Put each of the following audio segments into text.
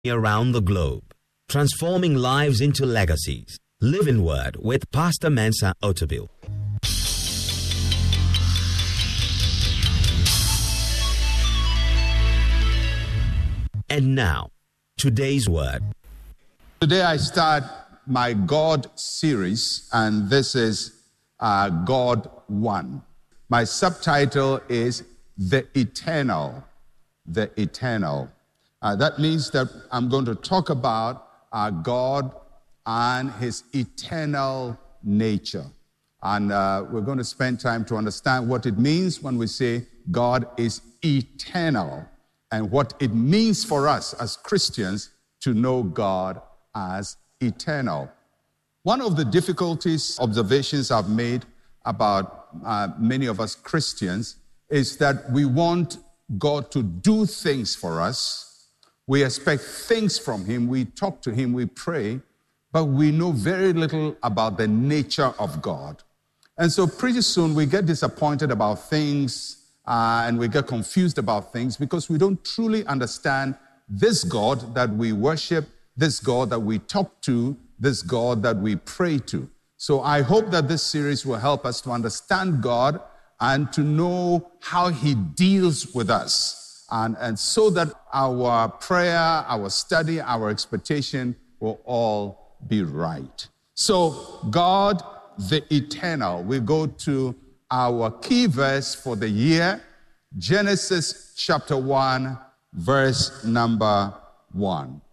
around the globe, transforming lives into legacies. Living Word with Pastor Mensa Otabil. And now, today's word. Today I start my God series, and this is God One. My subtitle is The Eternal. The Eternal. That means that I'm going to talk about God and his eternal nature. And we're going to spend time to understand what it means when we say God is eternal, and what it means for us as Christians to know God as eternal. One of the observations I've made about many of us Christians is that we want God to do things for us. We expect things from him. We talk to him, we pray, but we know very little about the nature of God. And so pretty soon we get disappointed about things and we get confused about things because we don't truly understand this God that we worship, this God that we talk to, this God that we pray to. So I hope that this series will help us to understand God and to know how he deals with us. And so that our prayer, our study, our expectation will all be right. So God, the eternal. We go to our key verse for the year, Genesis chapter 1, verse number 1.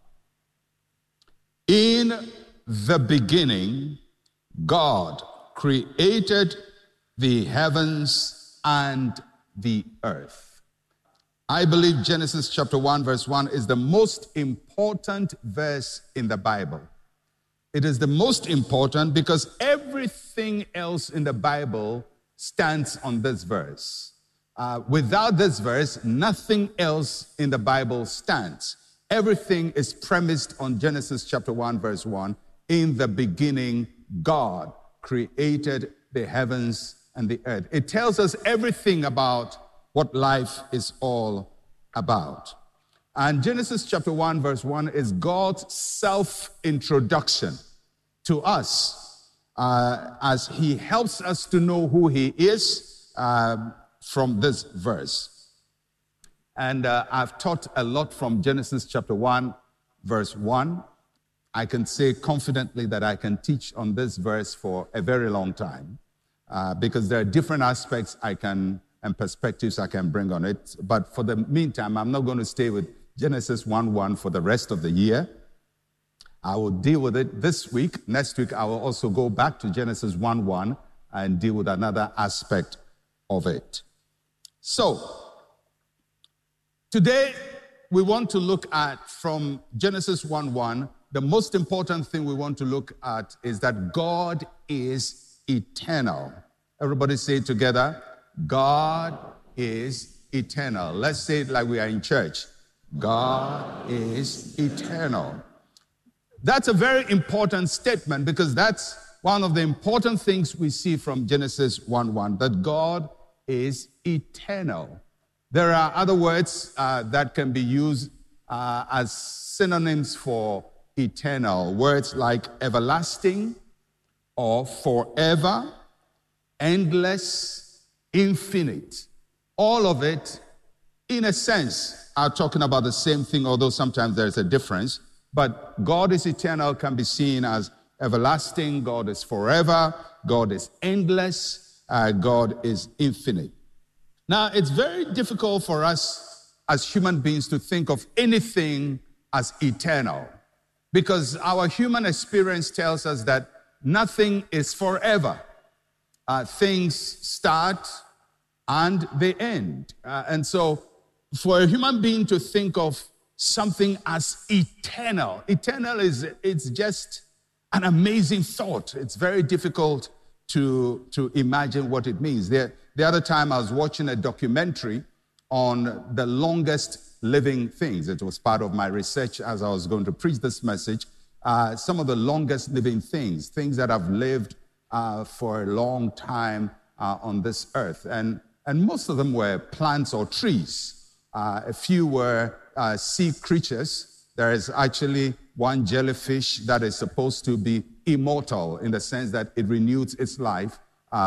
In the beginning, God created the heavens and the earth. I believe Genesis chapter 1, verse 1 is the most important verse in the Bible. It is the most important because everything else in the Bible stands on this verse. Without this verse, nothing else in the Bible stands. Everything is premised on Genesis chapter 1, verse 1. In the beginning, God created the heavens and the earth. It tells us everything about what life is all about. And Genesis chapter 1, verse 1 is God's self-introduction to us as he helps us to know who he is from this verse. And I've taught a lot from Genesis chapter 1, verse 1. I can say confidently that I can teach on this verse for a very long time because there are different aspects and perspectives I can bring on it. But for the meantime, I'm not going to stay with Genesis 1:1 for the rest of the year. I will deal with it this week. Next week, I will also go back to Genesis 1:1 and deal with another aspect of it. So, today we want to look at, from Genesis 1:1, the most important thing we want to look at is that God is eternal. Everybody say it together. God is eternal. Let's say it like we are in church. God is eternal. That's a very important statement because that's one of the important things we see from Genesis 1:1, that God is eternal. There are other words that can be used as synonyms for eternal. Words like everlasting or forever, endless, infinite. All of it, in a sense, are talking about the same thing, although sometimes there's a difference. But God is eternal can be seen as everlasting, God is forever, God is endless, God is infinite. Now, it's very difficult for us as human beings to think of anything as eternal because our human experience tells us that nothing is forever. Things start and they end. And so for a human being to think of something as eternal it's just an amazing thought. It's very difficult to imagine what it means. The other time I was watching a documentary on the longest living things. It was part of my research as I was going to preach this message. Some of the longest living things that have lived for a long time on this earth. And most of them were plants or trees. A few were sea creatures There is actually one jellyfish that is supposed to be immortal in the sense that it renews its life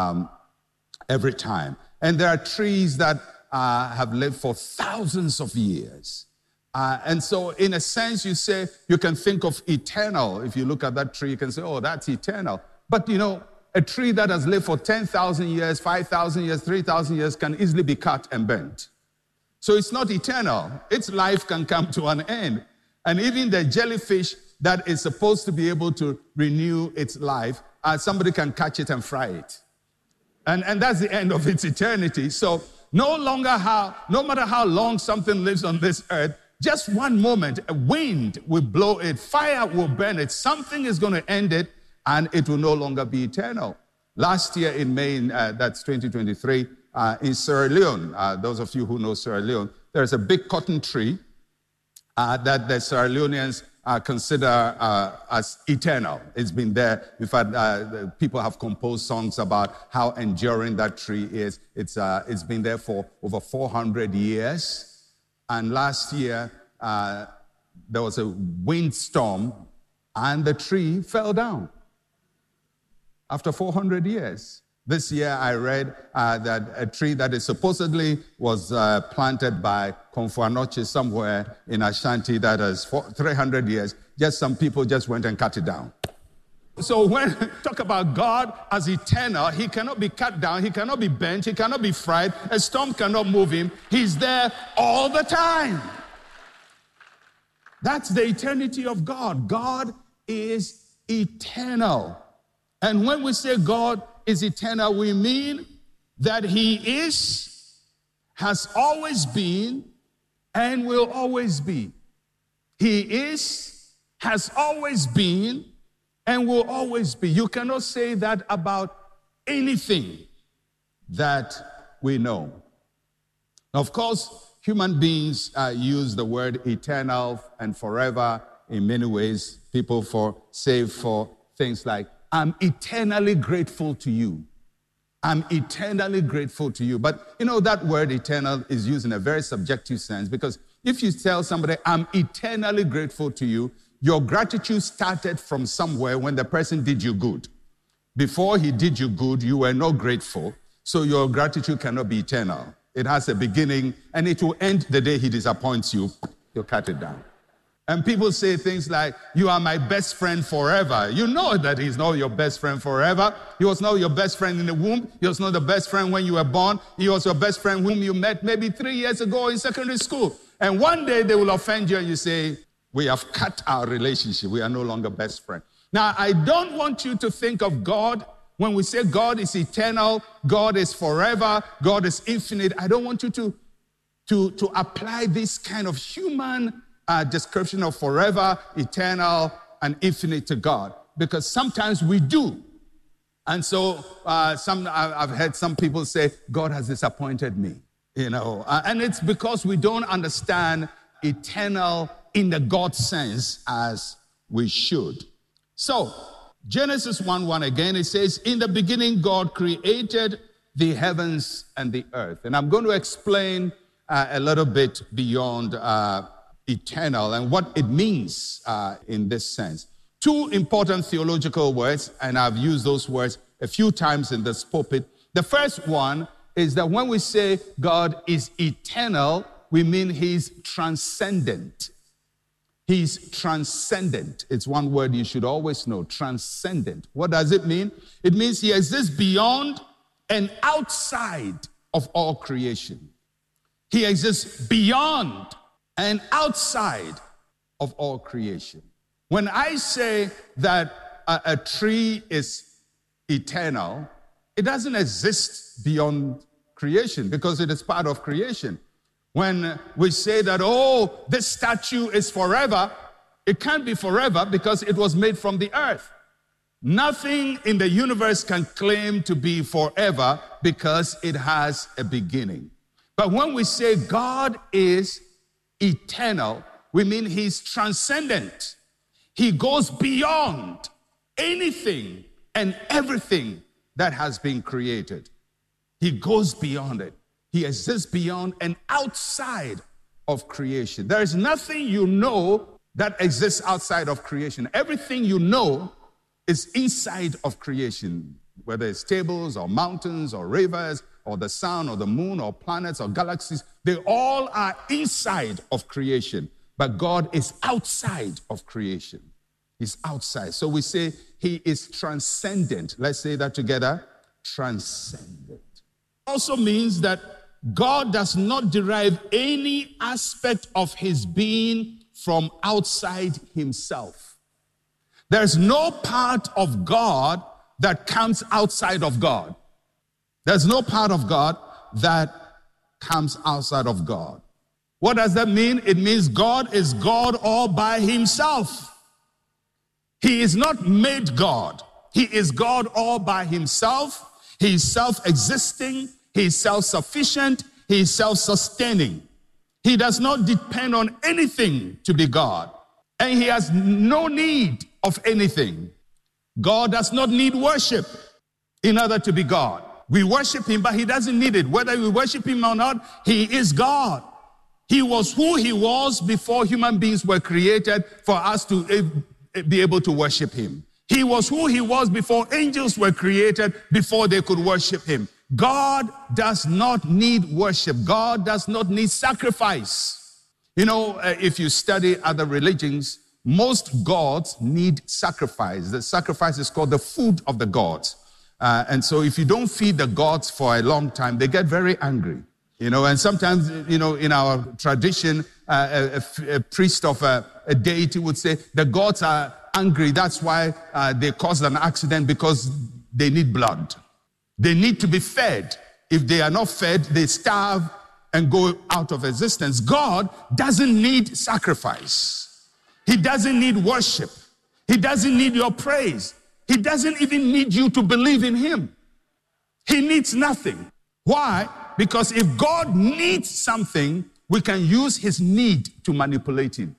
every time. And there are trees that have lived for thousands of years. And so in a sense, you can think of eternal. If you look at that tree, you can say, oh, that's eternal. But a tree that has lived for 10,000 years, 5,000 years, 3,000 years can easily be cut and bent. So it's not eternal. Its life can come to an end. And even the jellyfish that is supposed to be able to renew its life, somebody can catch it and fry it. And that's the end of its eternity. So no matter how long something lives on this earth, just one moment, a wind will blow it, fire will burn it, something is going to end it, and it will no longer be eternal. Last year in May, that's 2023, in Sierra Leone, those of you who know Sierra Leone, there's a big cotton tree that the Sierra Leoneans consider as eternal. It's been there. In fact, people have composed songs about how enduring that tree is. It's been there for over 400 years. And last year, there was a windstorm, and the tree fell down after 400 years. This year, I read that a tree that is supposedly was planted by Konfuanoche somewhere in Ashanti that is 300 years, just some people just went and cut it down. So when we talk about God as eternal, he cannot be cut down, he cannot be bent, he cannot be fried, a storm cannot move him. He's there all the time. That's the eternity of God. God is eternal. And when we say God is eternal, we mean that he is, has always been, and will always be. He is, has always been, and will always be. You cannot say that about anything that we know. Of course, human beings use the word eternal and forever in many ways. People say for things like, I'm eternally grateful to you. I'm eternally grateful to you. But that word eternal is used in a very subjective sense, because if you tell somebody, I'm eternally grateful to you, your gratitude started from somewhere when the person did you good. Before he did you good, you were not grateful, so your gratitude cannot be eternal. It has a beginning, and it will end the day he disappoints you. You cut it down. And people say things like, you are my best friend forever. You know that he's not your best friend forever. He was not your best friend in the womb. He was not the best friend when you were born. He was your best friend whom you met maybe 3 years ago in secondary school. And one day they will offend you and you say, we have cut our relationship. We are no longer best friends. Now, I don't want you to think of God, when we say God is eternal, God is forever, God is infinite. I don't want you to apply this kind of human description of forever, eternal, and infinite to God, because sometimes we do. And so I've heard some people say, God has disappointed me, and it's because we don't understand eternal in the God sense as we should. So, Genesis 1:1 again, it says, in the beginning God created the heavens and the earth. And I'm going to explain a little bit beyond eternal and what it means in this sense. Two important theological words, and I've used those words a few times in this pulpit. The first one is that when we say God is eternal, we mean he's transcendent. He's transcendent. It's one word you should always know, transcendent. What does it mean? It means he exists beyond and outside of all creation. He exists beyond and outside of all creation. When I say that a tree is eternal, it doesn't exist beyond creation because it is part of creation. When we say that, oh, this statue is forever, it can't be forever because it was made from the earth. Nothing in the universe can claim to be forever because it has a beginning. But when we say God is eternal, we mean he's transcendent. He goes beyond anything and everything that has been created. He goes beyond it. He exists beyond and outside of creation. There is nothing you know that exists outside of creation. Everything you know is inside of creation, whether it's tables or mountains or rivers or the sun or the moon or planets or galaxies. They all are inside of creation, but God is outside of creation. He's outside. So we say he is transcendent. Let's say that together. Transcendent. Also means that God does not derive any aspect of his being from outside himself. There's no part of God that comes outside of God. There's no part of God that comes outside of God. What does that mean? It means God is God all by himself. He is not made God. He is God all by himself. He is self-existing. He is self-sufficient. He is self-sustaining. He does not depend on anything to be God. And he has no need of anything. God does not need worship in order to be God. We worship him, but he doesn't need it. Whether we worship him or not, he is God. He was who he was before human beings were created for us to be able to worship him. He was who he was before angels were created, before they could worship him. God does not need worship. God does not need sacrifice. You know, if you study other religions, most gods need sacrifice. The sacrifice is called the food of the gods. And so if you don't feed the gods for a long time, they get very angry. You know, and sometimes, you know, in our tradition, a priest of a deity would say, the gods are angry. That's why they caused an accident, because they need blood. They need to be fed. If they are not fed, they starve and go out of existence. God doesn't need sacrifice. He doesn't need worship. He doesn't need your praise. He doesn't even need you to believe in him. He needs nothing. Why? Because if God needs something, we can use his need to manipulate him.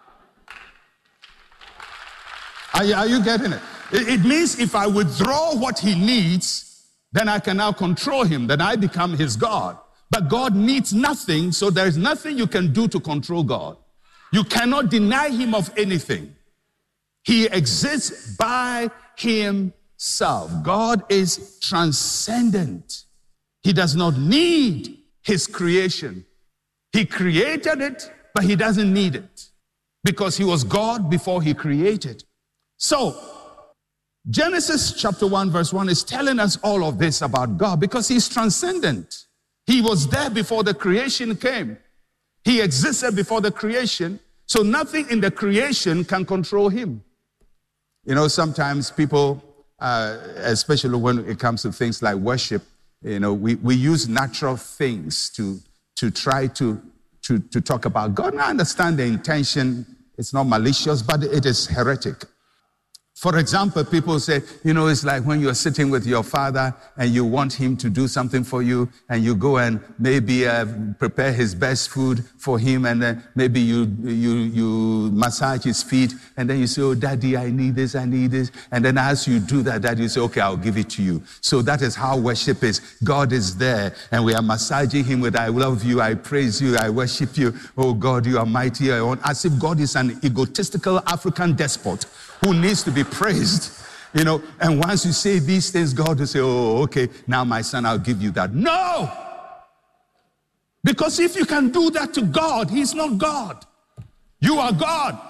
Are you getting it? It means if I withdraw what he needs, then I can now control him. Then I become his God. But God needs nothing, so there is nothing you can do to control God. You cannot deny him of anything. He exists by himself. God is transcendent. He does not need his creation. He created it, but he doesn't need it, because he was God before he created. So, Genesis chapter 1 verse 1 is telling us all of this about God, because he's transcendent. He was there before the creation came. He existed before the creation, so nothing in the creation can control him. You know, sometimes people, especially when it comes to things like worship, you know, we use natural things to try to talk about God. And I understand the intention. It's not malicious, but it is heretic. For example, people say, you know, it's like when you're sitting with your father and you want him to do something for you, and you go and maybe prepare his best food for him, and then maybe you massage his feet, and then you say, oh, Daddy, I need this. And then as you do that, Daddy, you say, okay, I'll give it to you. So that is how worship is. God is there, and we are massaging him with, I love you, I praise you, I worship you. Oh, God, you are mighty. As if God is an egotistical African despot who needs to be praised, you know. And once you say these things, God will say, oh, okay, now my son, I'll give you that. No! Because if you can do that to God, he's not God. You are God.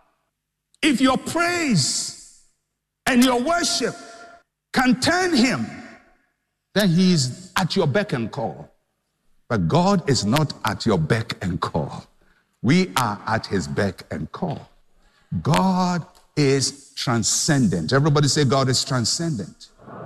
If your praise and your worship can turn him, then he's at your beck and call. But God is not at your beck and call. We are at his beck and call. God is transcendent. Everybody say God is transcendent.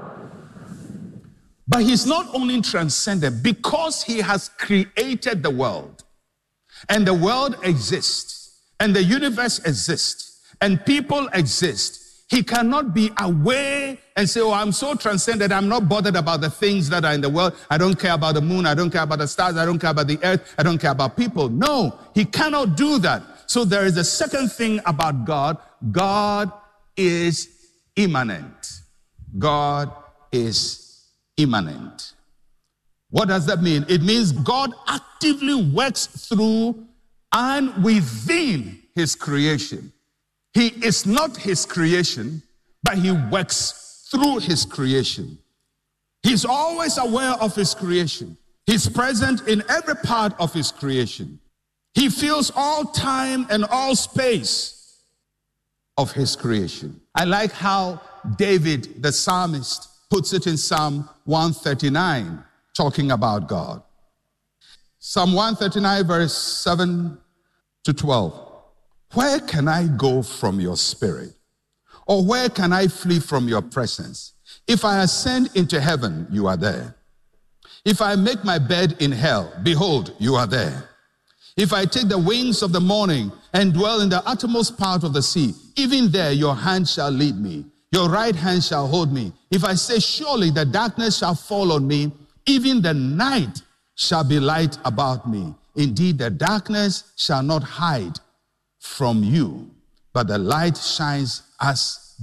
But he's not only transcendent because he has created the world, and the world exists, and the universe exists, and people exist. He cannot be away and say, oh, I'm so transcendent, I'm not bothered about the things that are in the world. I don't care about the moon, I don't care about the stars, I don't care about the earth, I don't care about people. No, he cannot do that. So there is a second thing about God. God is immanent. God is immanent. What does that mean? It means God actively works through and within his creation. He is not his creation, but he works through his creation. He's always aware of his creation. He's present in every part of his creation. He fills all time and all space of his creation. I like how David, the psalmist, puts it in Psalm 139, talking about God. Psalm 139, verse 7 to 12. Where can I go from your spirit? Or where can I flee from your presence? If I ascend into heaven, you are there. If I make my bed in hell, behold, you are there. If I take the wings of the morning and dwell in the uttermost part of the sea, even there your hand shall lead me. Your right hand shall hold me. If I say, surely the darkness shall fall on me, even the night shall be light about me. Indeed, the darkness shall not hide from you, but the night shines as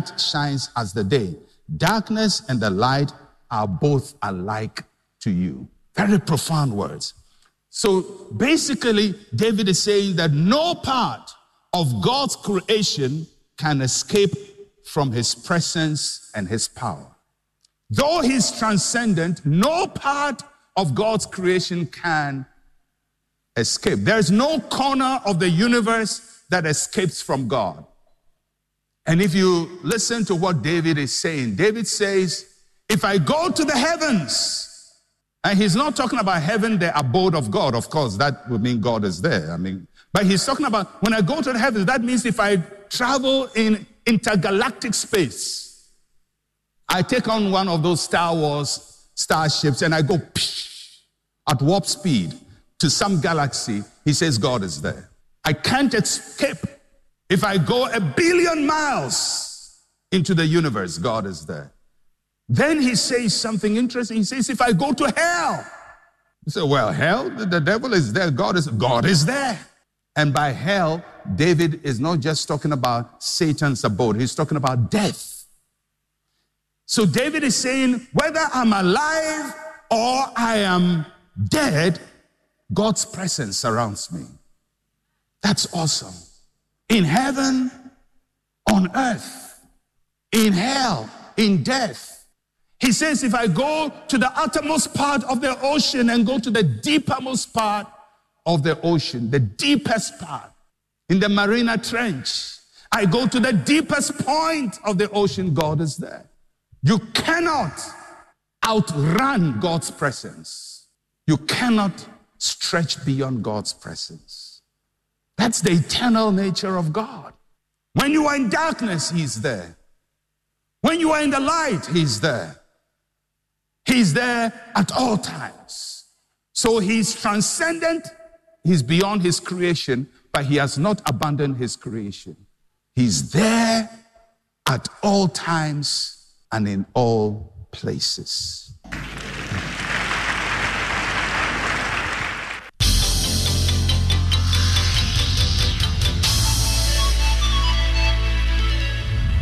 the day. Darkness and the light are both alike to you. Very profound words. So basically, David is saying that no part of God's creation can escape from his presence and his power. Though he's transcendent, no part of God's creation can escape. There's no corner of the universe that escapes from God. And if you listen to what David is saying, David says, if I go to the heavens, and he's not talking about heaven, the abode of God. Of course, that would mean God is there. But he's talking about when I go to the heavens, that means if I travel in intergalactic space, I take on one of those Star Wars starships and I go at warp speed to some galaxy. He says God is there. I can't escape. If I go 1 billion miles into the universe, God is there. Then he says something interesting. He says, if I go to hell, you say, well, hell, the devil is there. God is there. And by hell, David is not just talking about Satan's abode. He's talking about death. So David is saying, whether I'm alive or I am dead, God's presence surrounds me. That's awesome. In heaven, on earth, in hell, in death. He says, if I go to the uttermost part of the ocean and go to the deepermost part of the ocean, the deepest part, in the Mariana Trench, I go to the deepest point of the ocean, God is there. You cannot outrun God's presence. You cannot stretch beyond God's presence. That's the eternal nature of God. When you are in darkness, he's there. When you are in the light, he's there. He's there at all times. So he's transcendent, he's beyond his creation, but he has not abandoned his creation. He's there at all times and in all places.